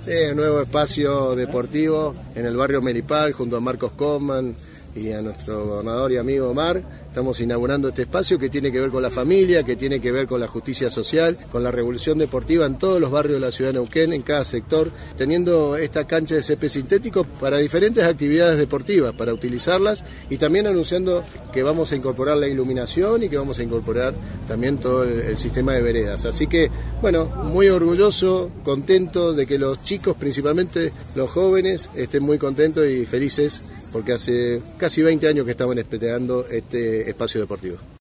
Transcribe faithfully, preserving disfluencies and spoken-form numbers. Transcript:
Sí, un nuevo espacio deportivo en el barrio Melipal, junto a Marcos Coman y a nuestro gobernador y amigo Omar. Estamos inaugurando este espacio que tiene que ver con la familia, que tiene que ver con la justicia social, con la revolución deportiva en todos los barrios de la ciudad de Neuquén, en cada sector, teniendo esta cancha de césped sintético para diferentes actividades deportivas, para utilizarlas, y también anunciando que vamos a incorporar la iluminación y que vamos a incorporar también todo el, el sistema de veredas. Así que, bueno, muy orgulloso, contento de que los chicos, principalmente los jóvenes, estén muy contentos y felices, porque hace casi veinte años que estamos esperando este espacio deportivo.